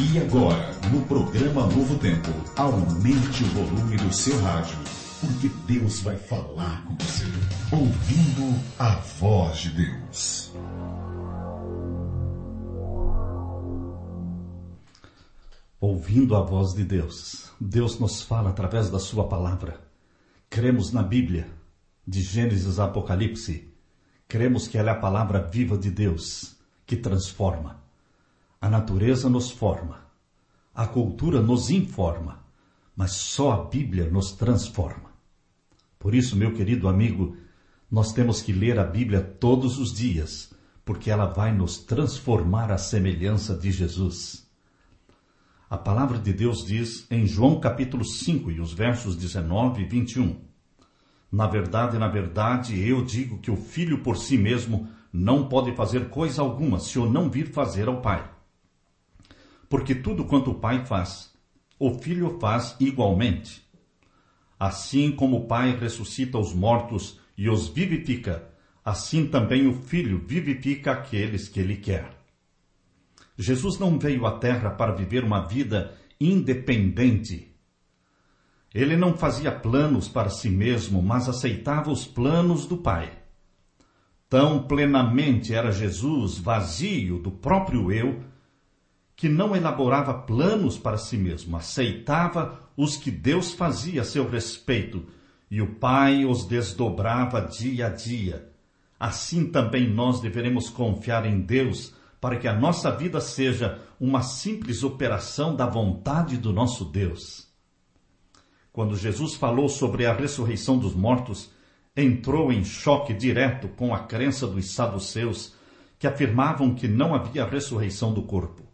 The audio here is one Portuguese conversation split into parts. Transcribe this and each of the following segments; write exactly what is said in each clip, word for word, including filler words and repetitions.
E agora, no programa Novo Tempo, aumente o volume do seu rádio, porque Deus vai falar com você, ouvindo a voz de Deus. Ouvindo a voz de Deus, Deus nos fala através da sua palavra. Cremos na Bíblia, de Gênesis a Apocalipse. Cremos que ela é a palavra viva de Deus, que transforma. A natureza nos forma, a cultura nos informa, mas só a Bíblia nos transforma. Por isso, meu querido amigo, nós temos que ler a Bíblia todos os dias, porque ela vai nos transformar à semelhança de Jesus. A palavra de Deus diz em João capítulo cinco, e os versos dezenove e vinte e um. Na verdade, na verdade, eu digo que o Filho por si mesmo não pode fazer coisa alguma se eu não vir fazer ao Pai. Porque tudo quanto o Pai faz, o Filho faz igualmente. Assim como o Pai ressuscita os mortos e os vivifica, assim também o Filho vivifica aqueles que Ele quer. Jesus não veio à Terra para viver uma vida independente. Ele não fazia planos para si mesmo, mas aceitava os planos do Pai. Tão plenamente era Jesus vazio do próprio eu, que não elaborava planos para si mesmo, aceitava os que Deus fazia a seu respeito, e o Pai os desdobrava dia a dia. Assim também nós deveremos confiar em Deus, para que a nossa vida seja uma simples operação da vontade do nosso Deus. Quando Jesus falou sobre a ressurreição dos mortos, entrou em choque direto com a crença dos saduceus, que afirmavam que não havia ressurreição do corpo.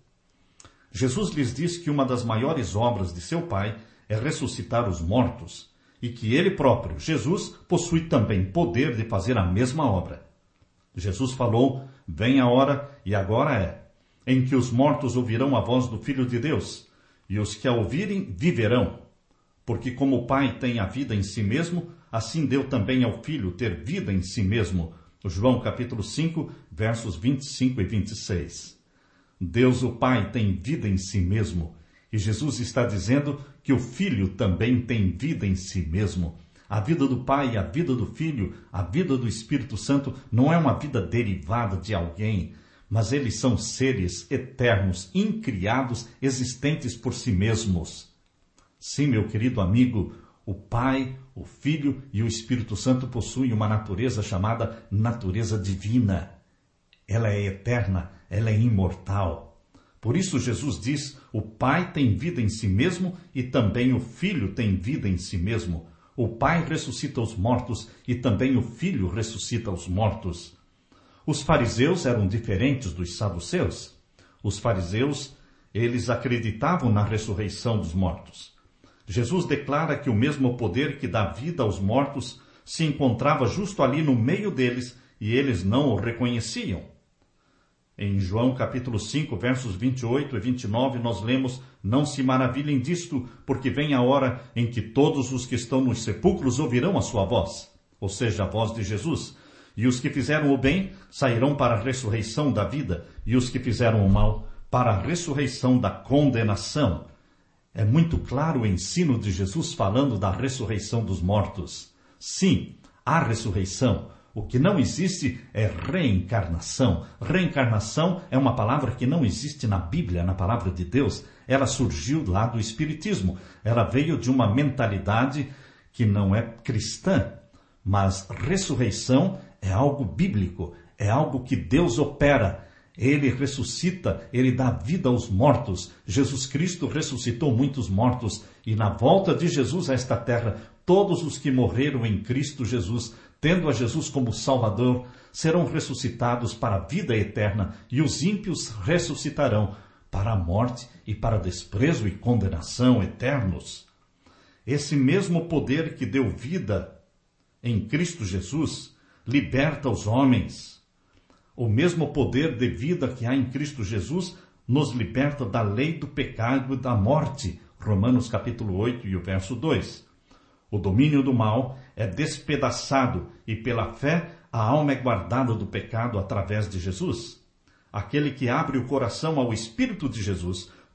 Jesus lhes disse que uma das maiores obras de seu Pai é ressuscitar os mortos, e que ele próprio, Jesus, possui também poder de fazer a mesma obra. Jesus falou: vem a hora, e agora é, em que os mortos ouvirão a voz do Filho de Deus, e os que a ouvirem viverão. Porque como o Pai tem a vida em si mesmo, assim deu também ao Filho ter vida em si mesmo. João capítulo cinco, versos vinte e cinco e vinte e seis. Deus o Pai tem vida em si mesmo, e Jesus está dizendo que o Filho também tem vida em si mesmo. A vida do Pai, a vida do Filho, a vida do Espírito Santo não é uma vida derivada de alguém, mas eles são seres eternos, incriados, existentes por si mesmos. Sim, meu querido amigo, o Pai, o Filho e o Espírito Santo possuem uma natureza chamada natureza divina. Ela é eterna, ela é imortal. Por isso Jesus diz: o Pai tem vida em si mesmo e também o Filho tem vida em si mesmo. O Pai ressuscita os mortos e também o Filho ressuscita os mortos. Os fariseus eram diferentes dos saduceus. Os fariseus, eles acreditavam na ressurreição dos mortos. Jesus declara que o mesmo poder que dá vida aos mortos se encontrava justo ali no meio deles e eles não o reconheciam. Em João capítulo cinco, versos vinte e oito e vinte e nove, nós lemos: não se maravilhem disto, porque vem a hora em que todos os que estão nos sepulcros ouvirão a sua voz, ou seja, a voz de Jesus. E os que fizeram o bem sairão para a ressurreição da vida, e os que fizeram o mal para a ressurreição da condenação. É muito claro o ensino de Jesus falando da ressurreição dos mortos. Sim, há ressurreição. O que não existe é reencarnação. Reencarnação é uma palavra que não existe na Bíblia, na palavra de Deus. Ela surgiu lá do Espiritismo. Ela veio de uma mentalidade que não é cristã. Mas ressurreição é algo bíblico, é algo que Deus opera. Ele ressuscita, ele dá vida aos mortos. Jesus Cristo ressuscitou muitos mortos. E na volta de Jesus a esta terra, todos os que morreram em Cristo Jesus, tendo a Jesus como Salvador, serão ressuscitados para a vida eterna, e os ímpios ressuscitarão para a morte e para desprezo e condenação eternos. Esse mesmo poder que deu vida em Cristo Jesus liberta os homens. O mesmo poder de vida que há em Cristo Jesus nos liberta da lei do pecado e da morte. Romanos capítulo oito e o verso dois. O domínio do mal é despedaçado e pela fé a alma é guardada do pecado através de Jesus. Aquele que abre o coração ao Espírito de Jesus,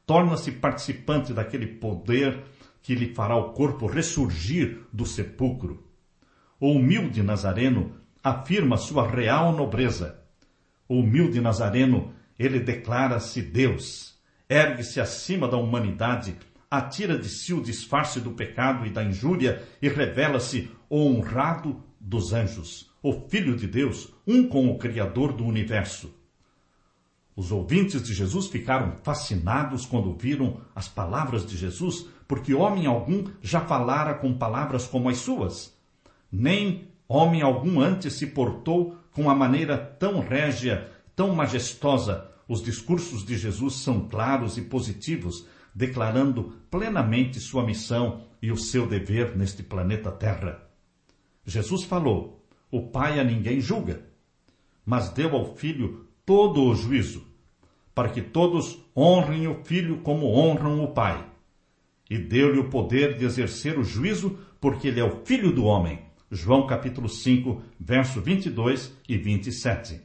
torna-se participante daquele poder que lhe fará o corpo ressurgir do sepulcro. O humilde Nazareno afirma sua real nobreza. O humilde Nazareno, ele declara-se Deus, ergue-se acima da humanidade, atira de si o disfarce do pecado e da injúria e revela-se o honrado dos anjos, o Filho de Deus, um com o Criador do universo. Os ouvintes de Jesus ficaram fascinados quando viram as palavras de Jesus, porque homem algum já falara com palavras como as suas. Nem homem algum antes se portou com a maneira tão régia, tão majestosa. Os discursos de Jesus são claros e positivos, declarando plenamente sua missão e o seu dever neste planeta Terra. Jesus falou: o Pai a ninguém julga, mas deu ao Filho todo o juízo, para que todos honrem o Filho como honram o Pai. E deu-lhe o poder de exercer o juízo, porque ele é o Filho do homem. João capítulo cinco, verso vinte e dois e vinte e sete.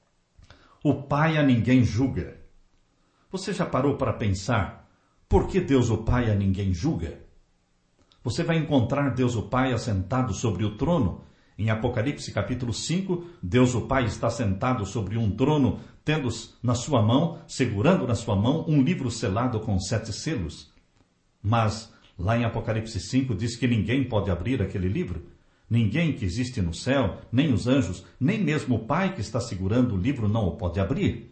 O Pai a ninguém julga. Você já parou para pensar por que Deus o Pai a ninguém julga? Você vai encontrar Deus o Pai assentado sobre o trono. Em Apocalipse capítulo cinco, Deus o Pai está sentado sobre um trono, tendo na sua mão, segurando na sua mão, um livro selado com sete selos. Mas lá em Apocalipse cinco diz que ninguém pode abrir aquele livro. Ninguém que existe no céu, nem os anjos, nem mesmo o Pai que está segurando o livro não o pode abrir.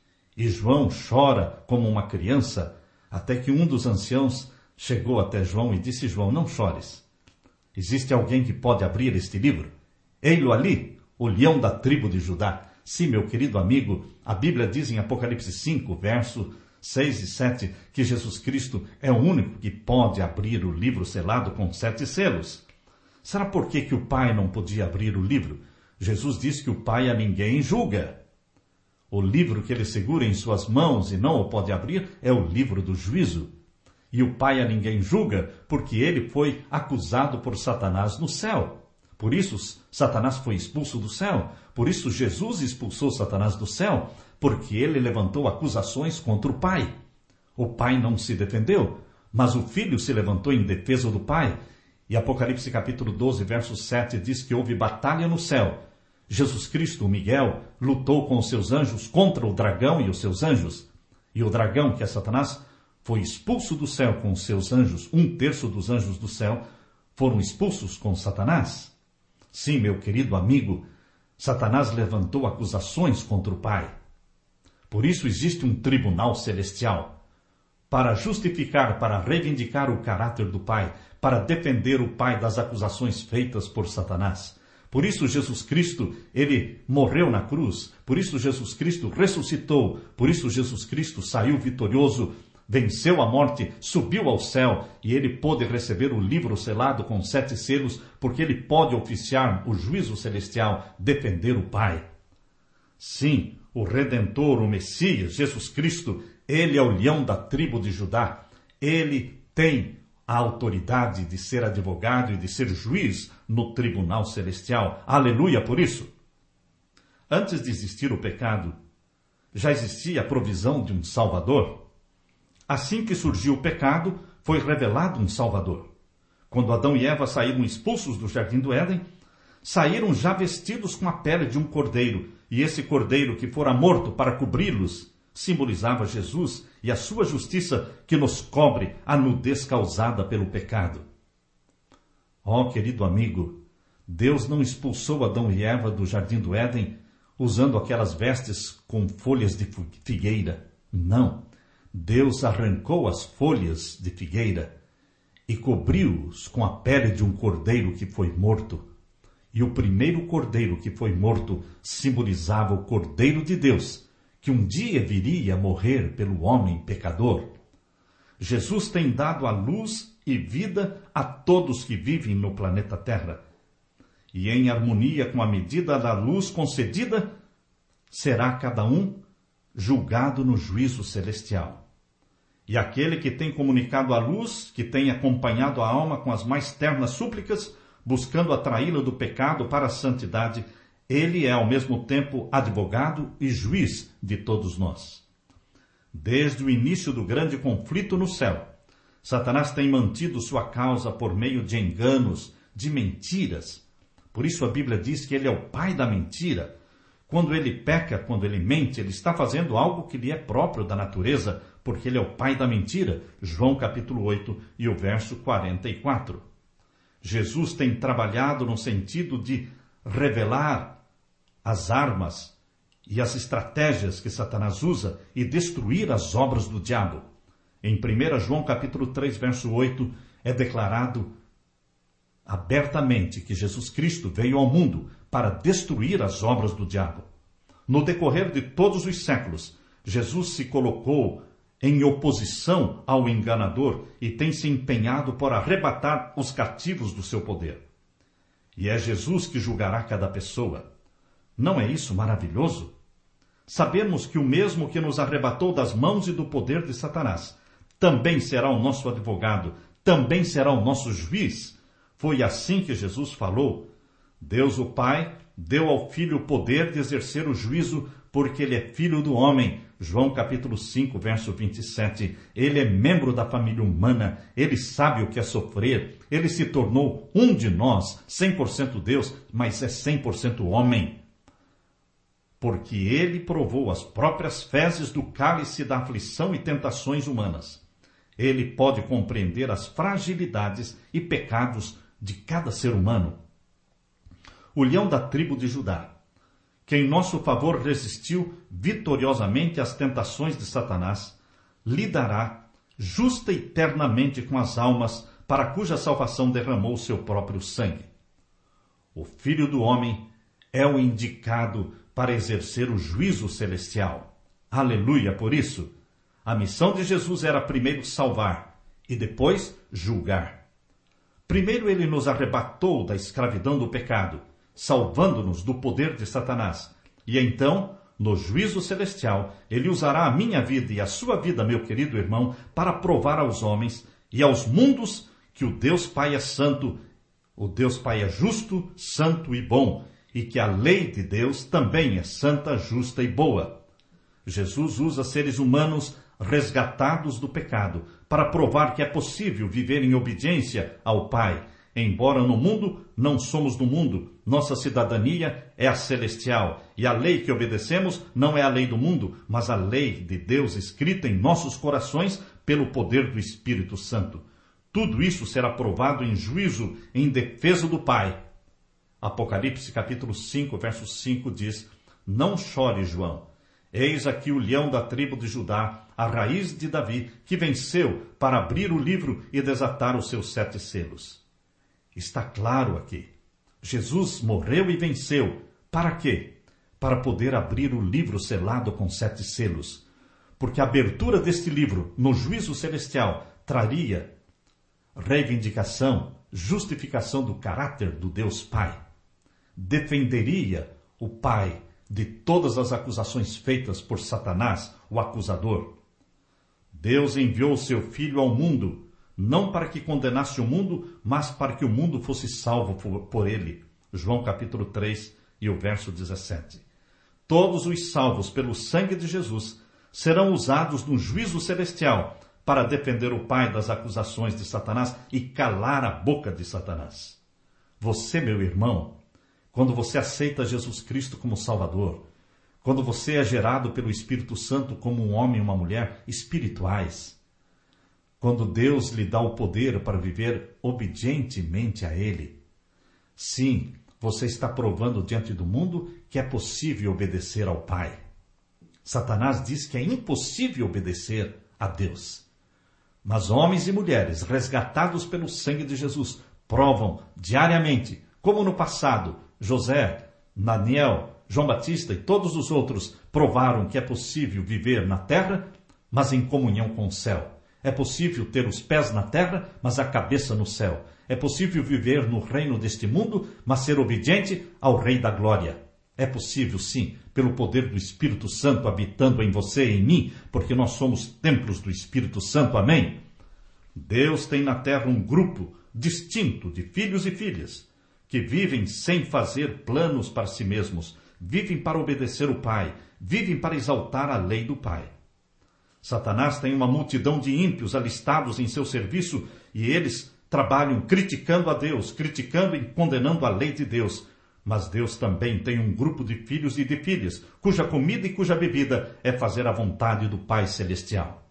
E João chora como uma criança, até que um dos anciãos chegou até João e disse: João, não chores. Existe alguém que pode abrir este livro? Ei-lo ali, o leão da tribo de Judá. Sim, meu querido amigo, a Bíblia diz em Apocalipse cinco, verso seis e sete, que Jesus Cristo é o único que pode abrir o livro selado com sete selos. Será por que que o Pai não podia abrir o livro? Jesus diz que o Pai a ninguém julga. O livro que ele segura em suas mãos e não o pode abrir é o livro do juízo. E o Pai a ninguém julga, porque ele foi acusado por Satanás no céu. Por isso, Satanás foi expulso do céu. Por isso, Jesus expulsou Satanás do céu, porque ele levantou acusações contra o Pai. O Pai não se defendeu, mas o Filho se levantou em defesa do Pai. E Apocalipse capítulo doze, verso sete, diz que houve batalha no céu. Jesus Cristo, o Miguel, lutou com os seus anjos contra o dragão e os seus anjos. E o dragão, que é Satanás, foi expulso do céu com os seus anjos. Um terço dos anjos do céu foram expulsos com Satanás. Sim, meu querido amigo, Satanás levantou acusações contra o Pai. Por isso existe um tribunal celestial, para justificar, para reivindicar o caráter do Pai, para defender o Pai das acusações feitas por Satanás. Por isso Jesus Cristo, ele morreu na cruz. Por isso Jesus Cristo ressuscitou. Por isso Jesus Cristo saiu vitorioso, venceu a morte, subiu ao céu e ele pôde receber o livro selado com sete selos, porque ele pode oficiar o juízo celestial, defender o Pai. Sim, o Redentor, o Messias, Jesus Cristo, ele é o leão da tribo de Judá. Ele tem a autoridade de ser advogado e de ser juiz no tribunal celestial. Aleluia por isso! Antes de existir o pecado, já existia a provisão de um Salvador. Assim que surgiu o pecado, foi revelado um Salvador. Quando Adão e Eva saíram expulsos do jardim do Éden, saíram já vestidos com a pele de um cordeiro, e esse cordeiro que fora morto para cobri-los simbolizava Jesus e a sua justiça que nos cobre a nudez causada pelo pecado. Ó, oh, querido amigo, Deus não expulsou Adão e Eva do jardim do Éden usando aquelas vestes com folhas de figueira. Não. Deus arrancou as folhas de figueira e cobriu-os com a pele de um cordeiro que foi morto. E o primeiro cordeiro que foi morto simbolizava o Cordeiro de Deus, que um dia viria a morrer pelo homem pecador. Jesus tem dado a luz e vida a todos que vivem no planeta Terra. E em harmonia com a medida da luz concedida, será cada um julgado no juízo celestial. E aquele que tem comunicado a luz, que tem acompanhado a alma com as mais ternas súplicas, buscando atraí-la do pecado para a santidade, ele é ao mesmo tempo advogado e juiz de todos nós. Desde o início do grande conflito no céu, Satanás tem mantido sua causa por meio de enganos, de mentiras. Por isso a Bíblia diz que ele é o pai da mentira. Quando ele peca, quando ele mente, ele está fazendo algo que lhe é próprio da natureza, porque ele é o pai da mentira. João capítulo oito e o verso quarenta e quatro. Jesus tem trabalhado no sentido de revelar as armas e as estratégias que Satanás usa e destruir as obras do diabo. Em primeiro João capítulo três, verso oito, é declarado abertamente que Jesus Cristo veio ao mundo para destruir as obras do diabo. No decorrer de todos os séculos, Jesus se colocou em oposição ao enganador e tem se empenhado por arrebatar os cativos do seu poder. E é Jesus que julgará cada pessoa. Não é isso maravilhoso? Sabemos que o mesmo que nos arrebatou das mãos e do poder de Satanás também será o nosso advogado, também será o nosso juiz. Foi assim que Jesus falou. Deus o Pai deu ao Filho o poder de exercer o juízo, porque ele é filho do homem. João capítulo cinco, verso vinte e sete. Ele é membro da família humana, ele sabe o que é sofrer, ele se tornou um de nós, cem por cento Deus, mas é cem por cento homem. Porque ele provou as próprias fezes do cálice da aflição e tentações humanas. Ele pode compreender as fragilidades e pecados de cada ser humano. O leão da tribo de Judá, que em nosso favor resistiu vitoriosamente às tentações de Satanás, lidará justa e eternamente com as almas para cuja salvação derramou seu próprio sangue. O Filho do Homem é o indicado para exercer o juízo celestial. Aleluia por isso! A missão de Jesus era primeiro salvar e depois julgar. Primeiro ele nos arrebatou da escravidão do pecado, salvando-nos do poder de Satanás. E então, no juízo celestial, ele usará a minha vida e a sua vida, meu querido irmão, para provar aos homens e aos mundos que o Deus Pai é santo, o Deus Pai é justo, santo e bom, e que a lei de Deus também é santa, justa e boa. Jesus usa seres humanos resgatados do pecado para provar que é possível viver em obediência ao Pai. Embora no mundo, não somos do mundo. Nossa cidadania é a celestial. E a lei que obedecemos não é a lei do mundo, mas a lei de Deus escrita em nossos corações pelo poder do Espírito Santo. Tudo isso será provado em juízo em defesa do Pai. Apocalipse capítulo cinco, verso cinco diz: Não chore, João. Eis aqui o leão da tribo de Judá, a raiz de Davi, que venceu para abrir o livro e desatar os seus sete selos. Está claro aqui. Jesus morreu e venceu. Para quê? Para poder abrir o livro selado com sete selos. Porque a abertura deste livro, no juízo celestial, traria reivindicação, justificação do caráter do Deus Pai. Defenderia o Pai de todas as acusações feitas por Satanás, o acusador. Deus enviou seu Filho ao mundo, não para que condenasse o mundo, mas para que o mundo fosse salvo por ele. João capítulo três e o verso dezessete. Todos os salvos pelo sangue de Jesus serão usados no juízo celestial para defender o Pai das acusações de Satanás e calar a boca de Satanás. Você, meu irmão, quando você aceita Jesus Cristo como Salvador, quando você é gerado pelo Espírito Santo como um homem e uma mulher espirituais, quando Deus lhe dá o poder para viver obedientemente a Ele, sim, você está provando diante do mundo que é possível obedecer ao Pai. Satanás diz que é impossível obedecer a Deus. Mas homens e mulheres resgatados pelo sangue de Jesus provam diariamente, como no passado, José, Daniel, João Batista e todos os outros provaram que é possível viver na terra, mas em comunhão com o céu. É possível ter os pés na terra, mas a cabeça no céu. É possível viver no reino deste mundo, mas ser obediente ao Rei da Glória. É possível, sim, pelo poder do Espírito Santo habitando em você e em mim, porque nós somos templos do Espírito Santo. Amém? Deus tem na terra um grupo distinto de filhos e filhas que vivem sem fazer planos para si mesmos, vivem para obedecer o Pai, vivem para exaltar a lei do Pai. Satanás tem uma multidão de ímpios alistados em seu serviço e eles trabalham criticando a Deus, criticando e condenando a lei de Deus. Mas Deus também tem um grupo de filhos e de filhas, cuja comida e cuja bebida é fazer a vontade do Pai Celestial.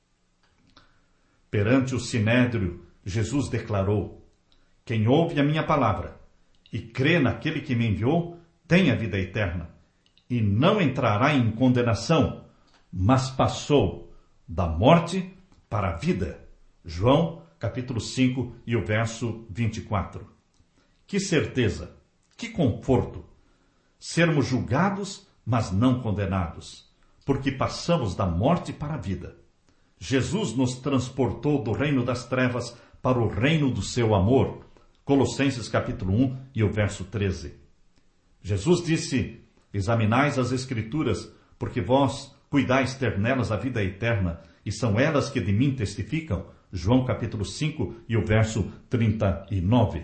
Perante o Sinédrio, Jesus declarou: quem ouve a minha palavra e crê naquele que me enviou, tem a vida eterna, e não entrará em condenação, mas passou da morte para a vida. João, capítulo cinco, e o verso vinte e quatro. Que certeza, que conforto! Sermos julgados, mas não condenados, porque passamos da morte para a vida. Jesus nos transportou do reino das trevas para o reino do seu amor. Colossenses capítulo um e o verso treze. Jesus disse: examinais as Escrituras, porque vós cuidais ter nelas a vida eterna, e são elas que de mim testificam. João capítulo cinco e o verso trinta e nove.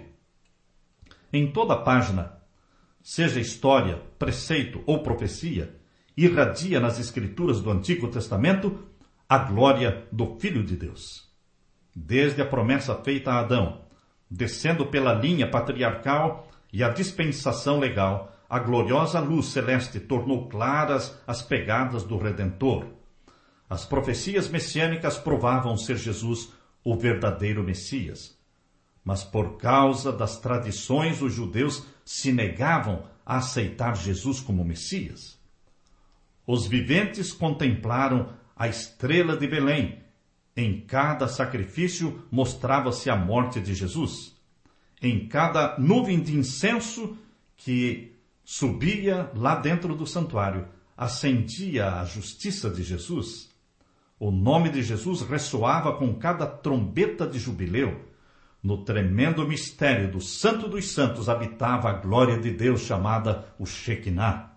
Em toda a página, seja história, preceito ou profecia, irradia nas Escrituras do Antigo Testamento a glória do Filho de Deus. Desde a promessa feita a Adão, descendo pela linha patriarcal e a dispensação legal, a gloriosa luz celeste tornou claras as pegadas do Redentor. As profecias messiânicas provavam ser Jesus o verdadeiro Messias. Mas por causa das tradições, os judeus se negavam a aceitar Jesus como Messias. Os viventes contemplaram a estrela de Belém. Em cada sacrifício mostrava-se a morte de Jesus. Em cada nuvem de incenso que subia lá dentro do santuário, acendia a justiça de Jesus. O nome de Jesus ressoava com cada trombeta de jubileu. No tremendo mistério do Santo dos Santos habitava a glória de Deus, chamada o Shekinah.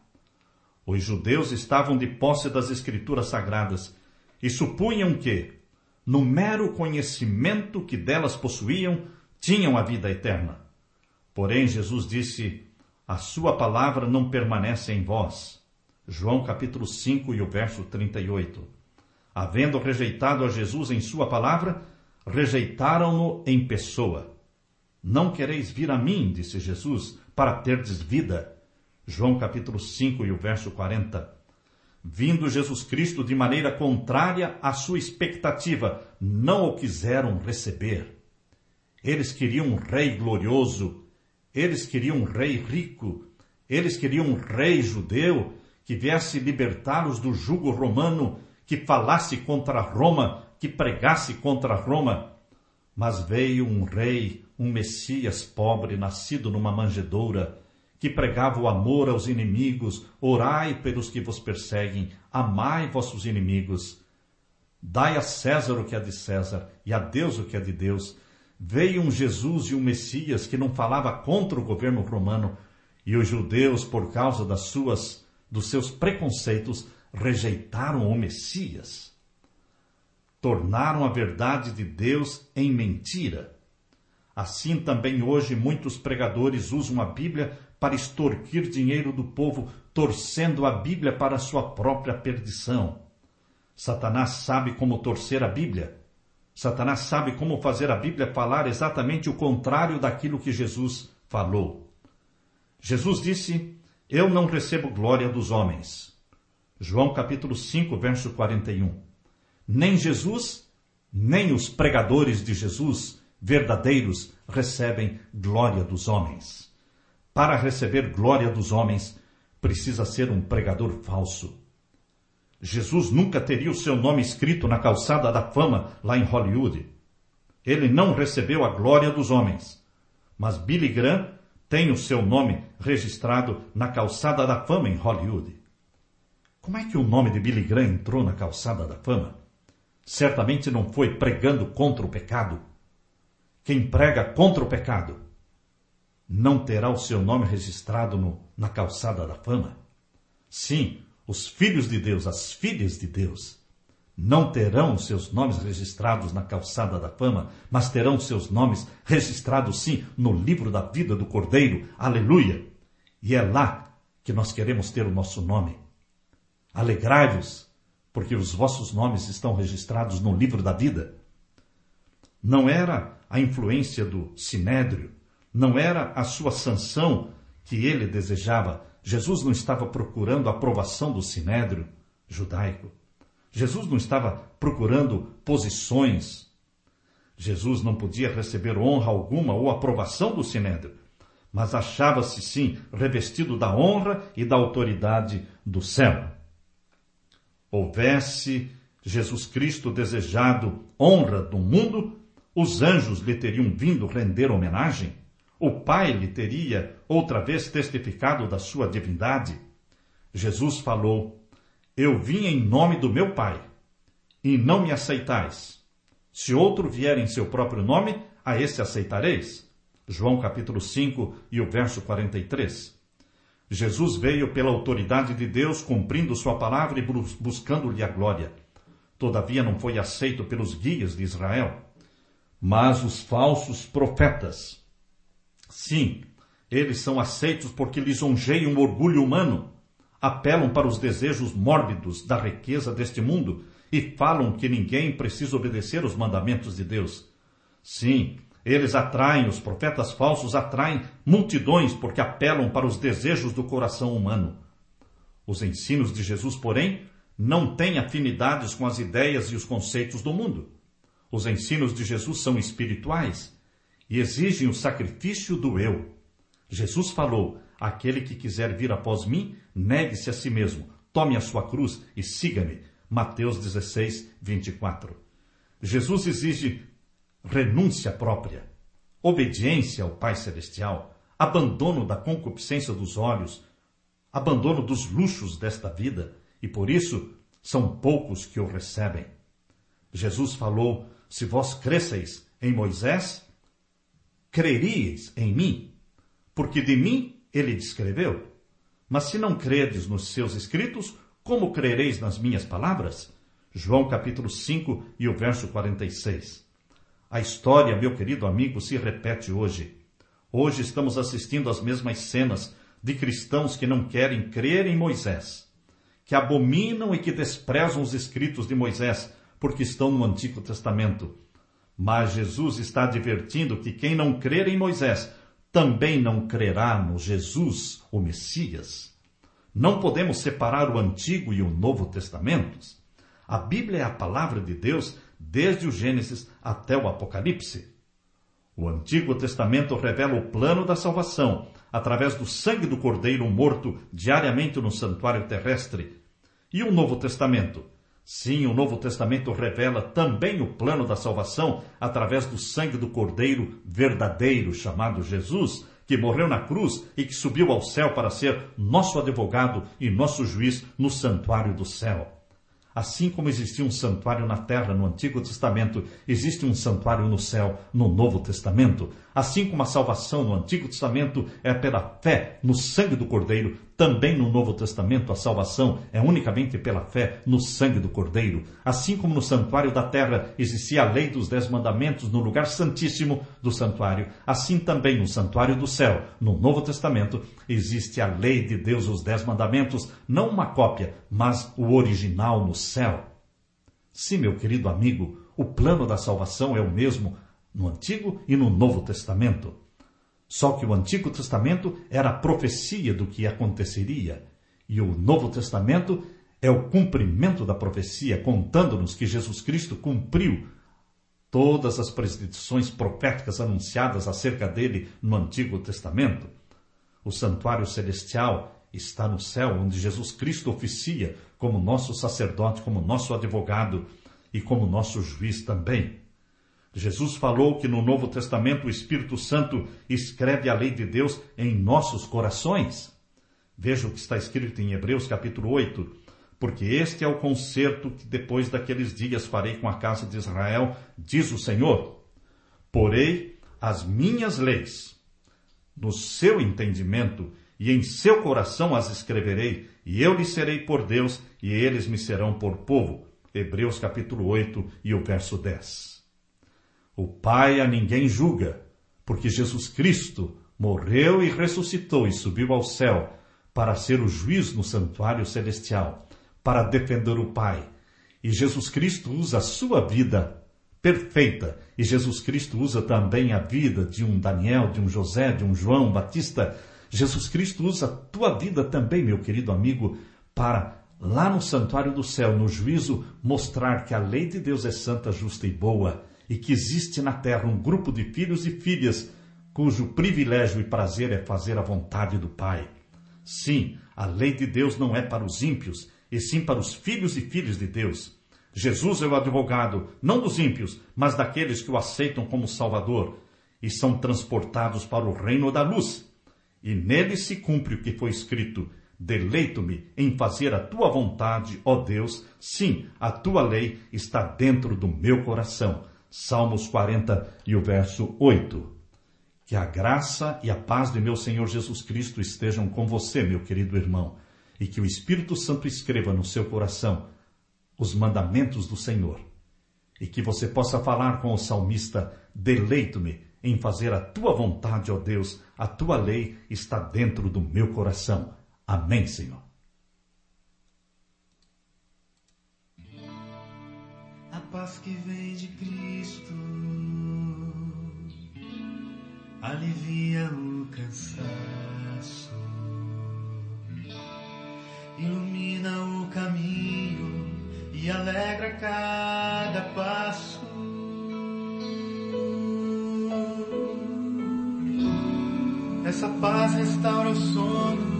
Os judeus estavam de posse das Escrituras Sagradas e supunham que, no mero conhecimento que delas possuíam, tinham a vida eterna. Porém, Jesus disse: a sua palavra não permanece em vós. João capítulo cinco e o verso trinta e oito. Havendo rejeitado a Jesus em sua palavra, rejeitaram-no em pessoa. Não quereis vir a mim, disse Jesus, para terdes vida. João capítulo cinco e o verso quarenta. Vindo Jesus Cristo de maneira contrária à sua expectativa, não o quiseram receber. Eles queriam um rei glorioso, eles queriam um rei rico, eles queriam um rei judeu que viesse libertá-los do jugo romano, que falasse contra Roma, que pregasse contra Roma. Mas veio um rei, um Messias pobre, nascido numa manjedoura, que pregava o amor aos inimigos: orai pelos que vos perseguem, amai vossos inimigos, dai a César o que é de César e a Deus o que é de Deus. Veio um Jesus e um Messias que não falava contra o governo romano, e os judeus, por causa das suas, dos seus preconceitos, rejeitaram o Messias. Tornaram a verdade de Deus em mentira. Assim também hoje muitos pregadores usam a Bíblia para extorquir dinheiro do povo, torcendo a Bíblia para a sua própria perdição. Satanás sabe como torcer a Bíblia. Satanás sabe como fazer a Bíblia falar exatamente o contrário daquilo que Jesus falou. Jesus disse: eu não recebo glória dos homens. João capítulo cinco, verso quarenta e um. Nem Jesus, nem os pregadores de Jesus, verdadeiros, recebem glória dos homens. Para receber glória dos homens, precisa ser um pregador falso. Jesus nunca teria o seu nome escrito na calçada da fama lá em Hollywood. Ele não recebeu a glória dos homens. Mas Billy Graham tem o seu nome registrado na calçada da fama em Hollywood. Como é que o nome de Billy Graham entrou na calçada da fama? Certamente não foi pregando contra o pecado. Quem prega contra o pecado não terá o seu nome registrado no, na calçada da fama. Sim, os filhos de Deus, as filhas de Deus, não terão os seus nomes registrados na calçada da fama, mas terão seus nomes registrados sim no livro da vida do Cordeiro. Aleluia! E é lá que nós queremos ter o nosso nome. Alegrai-vos, porque os vossos nomes estão registrados no livro da vida. Não era a influência do sinédrio, não era a sua sanção que ele desejava. Jesus não estava procurando a aprovação do sinédrio judaico. Jesus não estava procurando posições. Jesus não podia receber honra alguma ou aprovação do sinédrio, mas achava-se sim revestido da honra e da autoridade do céu. Houvesse Jesus Cristo desejado honra do mundo, os anjos lhe teriam vindo render homenagem, o Pai lhe teria outra vez testificado da sua divindade. Jesus falou: eu vim em nome do meu Pai, e não me aceitais. Se outro vier em seu próprio nome, a esse aceitareis. João capítulo cinco e o verso quarenta e três. Jesus veio pela autoridade de Deus, cumprindo sua palavra e buscando-lhe a glória. Todavia não foi aceito pelos guias de Israel, mas os falsos profetas. Sim, eles são aceitos porque lisonjeiam o orgulho humano, apelam para os desejos mórbidos da riqueza deste mundo e falam que ninguém precisa obedecer os mandamentos de Deus. Sim, eles atraem, os profetas falsos atraem multidões porque apelam para os desejos do coração humano. Os ensinos de Jesus, porém, não têm afinidades com as ideias e os conceitos do mundo. Os ensinos de Jesus são espirituais e exigem o sacrifício do eu. Jesus falou: aquele que quiser vir após mim, negue-se a si mesmo, tome a sua cruz e siga-me. Mateus dezesseis, vinte e quatro. Jesus exige renúncia própria, obediência ao Pai Celestial, abandono da concupiscência dos olhos, abandono dos luxos desta vida, e por isso são poucos que o recebem. Jesus falou: se vós cresceis em Moisés, creríeis em mim, porque de mim ele descreveu. Mas se não credes nos seus escritos, como crereis nas minhas palavras? João capítulo cinco e o verso quarenta e seis. A história, meu querido amigo, se repete hoje. Hoje estamos assistindo às mesmas cenas de cristãos que não querem crer em Moisés, que abominam e que desprezam os escritos de Moisés, porque estão no Antigo Testamento. Mas Jesus está advertindo que quem não crer em Moisés também não crerá no Jesus, o Messias. Não podemos separar o Antigo e o Novo Testamentos. A Bíblia é a palavra de Deus desde o Gênesis até o Apocalipse. O Antigo Testamento revela o plano da salvação através do sangue do Cordeiro morto diariamente no santuário terrestre. E o Novo Testamento? Sim, o Novo Testamento revela também o plano da salvação através do sangue do Cordeiro verdadeiro, chamado Jesus, que morreu na cruz e que subiu ao céu para ser nosso advogado e nosso juiz no santuário do céu. Assim como existia um santuário na terra no Antigo Testamento, existe um santuário no céu no Novo Testamento. Assim como a salvação no Antigo Testamento é pela fé no sangue do Cordeiro, também no Novo Testamento a salvação é unicamente pela fé no sangue do Cordeiro. Assim como no santuário da terra existia a lei dos dez mandamentos no lugar santíssimo do santuário, assim também no santuário do céu, no Novo Testamento, existe a lei de Deus, os dez mandamentos, não uma cópia, mas o original no céu. Sim, meu querido amigo, o plano da salvação é o mesmo no Antigo e no Novo Testamento. Só que o Antigo Testamento era a profecia do que aconteceria, e o Novo Testamento é o cumprimento da profecia, contando-nos que Jesus Cristo cumpriu todas as predições proféticas anunciadas acerca dele no Antigo Testamento. O santuário celestial está no céu, onde Jesus Cristo oficia como nosso sacerdote, como nosso advogado e como nosso juiz também. Jesus falou que no Novo Testamento o Espírito Santo escreve a lei de Deus em nossos corações. Veja o que está escrito em Hebreus capítulo oito. Porque este é o concerto que depois daqueles dias farei com a casa de Israel, diz o Senhor. Porei as minhas leis no seu entendimento e em seu coração as escreverei, e eu lhes serei por Deus e eles me serão por povo. Hebreus capítulo oito e o verso dez. O Pai a ninguém julga, porque Jesus Cristo morreu e ressuscitou e subiu ao céu para ser o juiz no santuário celestial, para defender o Pai, E Jesus Cristo usa a sua vida perfeita. E Jesus Cristo usa também a vida de um Daniel, de um José, de um João Batista. Jesus Cristo usa a tua vida também, meu querido amigo, para lá no santuário do céu, no juízo, mostrar que a lei de Deus é santa, justa e boa, e que existe na terra um grupo de filhos e filhas cujo privilégio e prazer é fazer a vontade do Pai. Sim, a lei de Deus não é para os ímpios, e sim para os filhos e filhas de Deus. Jesus é o advogado, não dos ímpios, mas daqueles que o aceitam como Salvador, e são transportados para o reino da luz. E nele se cumpre o que foi escrito: deleito-me em fazer a tua vontade, ó Deus. Sim, a tua lei está dentro do meu coração. Salmos quarenta e o verso oito. Que a graça e a paz de meu Senhor Jesus Cristo estejam com você, meu querido irmão, e que o Espírito Santo escreva no seu coração os mandamentos do Senhor, e que você possa falar com o salmista: deleito-me em fazer a tua vontade, ó Deus, a tua lei está dentro do meu coração. Amém, Senhor. A paz que vem de Cristo alivia o cansaço, ilumina o caminho e alegra cada passo. Essa paz restaura o sono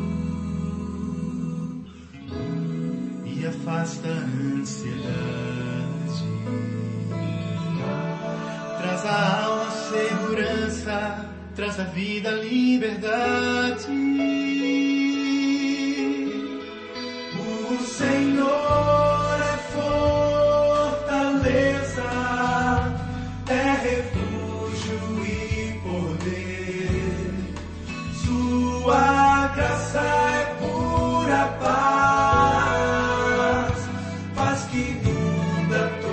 e afasta a ansiedade, traz à alma segurança, traz à vida liberdade. O Senhor é fortaleza, é refúgio e poder, sua graça é pura paz, paz que inunda todo